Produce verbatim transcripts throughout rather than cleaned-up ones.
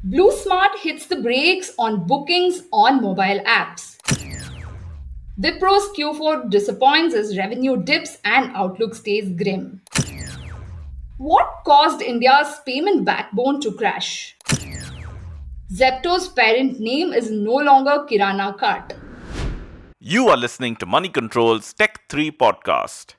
BlueSmart hits the brakes on bookings on mobile apps. Wipro's Q four disappoints as revenue dips and outlook stays grim. What caused India's payment backbone to crash? Zepto's parent name is no longer Kirana Cart. You are listening to Money Control's Tech three podcast.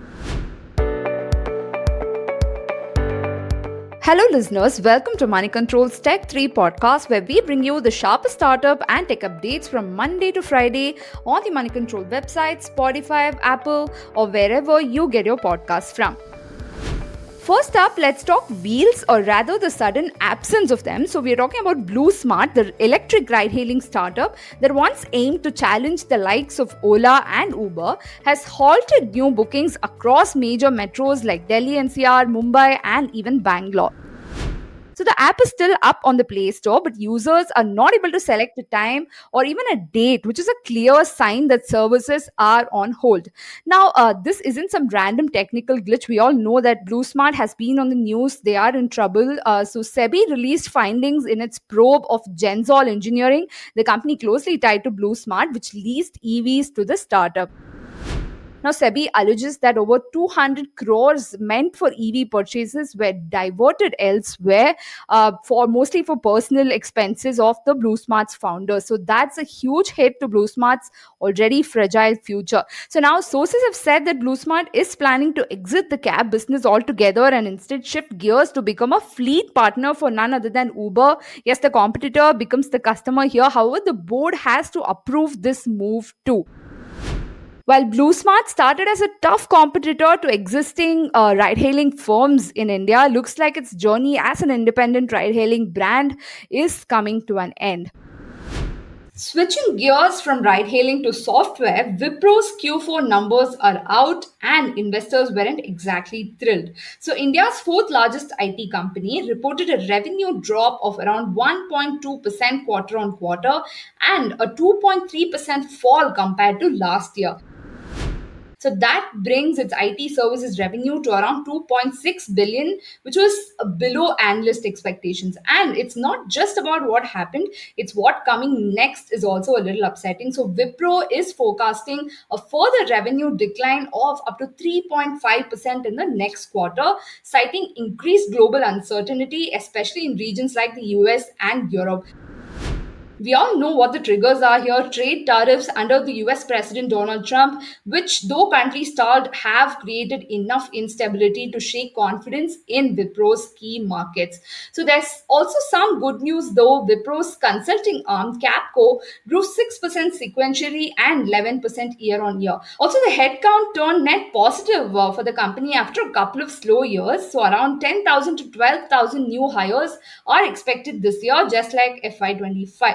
Hello, listeners. Welcome to Money Control's Tech three podcast, where we bring you the sharpest startup and tech updates from Monday to Friday on the Money Control website, Spotify, Apple, or wherever you get your podcasts from. First up, let's talk wheels, or rather the sudden absence of them. So we're talking about BlueSmart, the electric ride-hailing startup that once aimed to challenge the likes of Ola and Uber, has halted new bookings across major metros like Delhi N C R, Mumbai, and even Bangalore. So the app is still up on the Play Store, but users are not able to select a time or even a date, which is a clear sign that services are on hold. Now, uh, this isn't some random technical glitch. We all know that BlueSmart has been on the news. They are in trouble. Uh, so SEBI released findings in its probe of Gensol Engineering, the company closely tied to BlueSmart, which leased E Vs to the startup. Now, SEBI alleges that over two hundred crores meant for E V purchases were diverted elsewhere, uh, for mostly for personal expenses of the BlueSmart's founders. So that's a huge hit to BlueSmart's already fragile future. So now sources have said that BlueSmart is planning to exit the cab business altogether and instead shift gears to become a fleet partner for none other than Uber. Yes, the competitor becomes the customer here. However, the board has to approve this move too. While BlueSmart started as a tough competitor to existing uh, ride-hailing firms in India, looks like its journey as an independent ride-hailing brand is coming to an end. Switching gears from ride-hailing to software, Wipro's Q four numbers are out and investors weren't exactly thrilled. So India's fourth largest I T company reported a revenue drop of around one point two percent quarter on quarter and a two point three percent fall compared to last year. So that brings its I T services revenue to around two point six billion, which was below analyst expectations. And it's not just about what happened, it's what coming next is also a little upsetting. So Wipro is forecasting a further revenue decline of up to three point five percent in the next quarter, citing increased global uncertainty, especially in regions like the U S and Europe. We all know what the triggers are here. Trade tariffs under the U S President Donald Trump, which, though currently stalled, have created enough instability to shake confidence in Wipro's key markets. So there's also some good news, though. Wipro's consulting arm, Capco, grew six percent sequentially and eleven percent year on year. Also, the headcount turned net positive uh, for the company after a couple of slow years. So around ten thousand to twelve thousand new hires are expected this year, just like F Y twenty-five.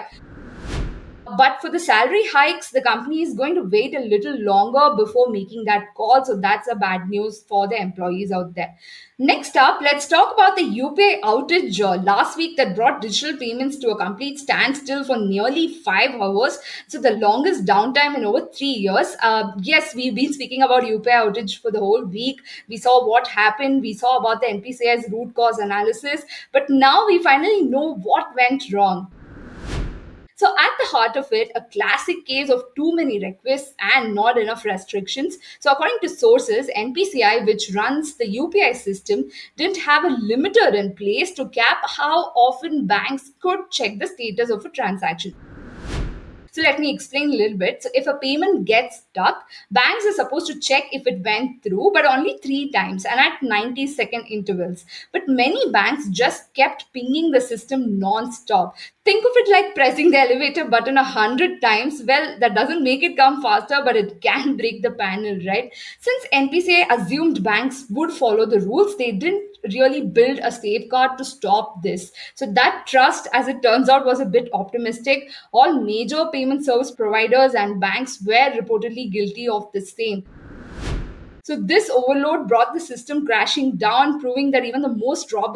But for the salary hikes, the company is going to wait a little longer before making that call. So that's a bad news for the employees out there. Next up, let's talk about the U P I outage uh, last week that brought digital payments to a complete standstill for nearly five hours. So the longest downtime in over three years. Uh, yes, we've been speaking about U P I outage for the whole week. We saw what happened. We saw about the N P C I's root cause analysis. But now we finally know what went wrong. So, at the heart of it, a classic case of too many requests and not enough restrictions. So, according to sources, N P C I, which runs the U P I system, didn't have a limiter in place to cap how often banks could check the status of a transaction. So let me explain a little bit. So if a payment gets stuck, banks are supposed to check if it went through, but only three times and at ninety second intervals. But many banks just kept pinging the system non-stop. Think of it like pressing the elevator button a hundred times. Well, that doesn't make it come faster, but it can break the panel, right? Since N P C I assumed banks would follow the rules, they didn't really build a safeguard to stop this. So that trust, as it turns out, was a bit optimistic. All major payment service providers and banks were reportedly guilty of the same. So this overload brought the system crashing down, proving that even the most robust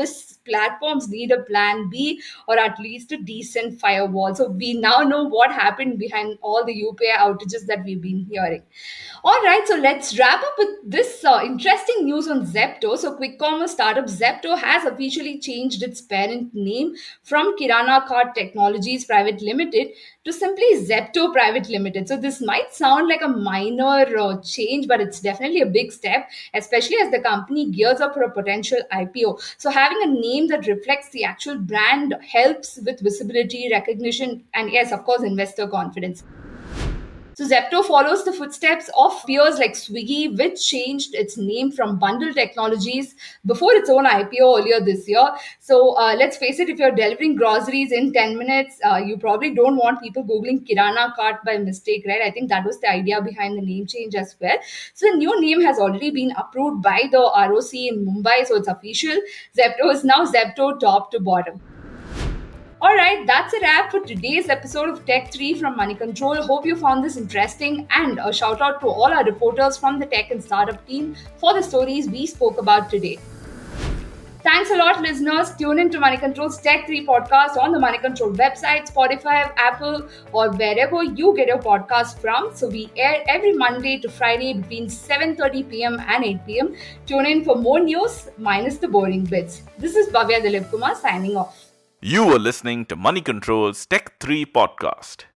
platforms need a plan B or at least a decent firewall. So we now know what happened behind all the U P I outages that we've been hearing. All right, so let's wrap up with this uh, interesting news on Zepto. So, quick commerce startup Zepto has officially changed its parent name from Kirana Cart Technologies Private Limited to simply Zepto Private Limited. So, this might sound like a minor uh, change, but it's definitely a big step, especially as the company gears up for a potential I P O. So, having a name that reflects the actual brand helps with visibility, recognition, and yes, of course, investor confidence. So Zepto follows the footsteps of peers like Swiggy, which changed its name from Bundle Technologies before its own I P O earlier this year. So uh, let's face it, if you're delivering groceries in ten minutes, uh, you probably don't want people Googling Kirana cart by mistake, right? I think that was the idea behind the name change as well. So the new name has already been approved by the R O C in Mumbai, so it's official. Zepto is now Zepto top to bottom. All right, that's a wrap for today's episode of Tech three from Money Control. Hope you found this interesting, and a shout out to all our reporters from the tech and startup team for the stories we spoke about today. Thanks a lot, listeners. Tune in to Money Control's Tech three podcast on the Money Control website, Spotify, Apple, or wherever you get your podcast from. So we air every Monday to Friday between seven thirty p.m. and eight p.m. Tune in for more news minus the boring bits. This is Bhavya Dilip Kumar signing off. You were listening to Money Control's Tech three podcast.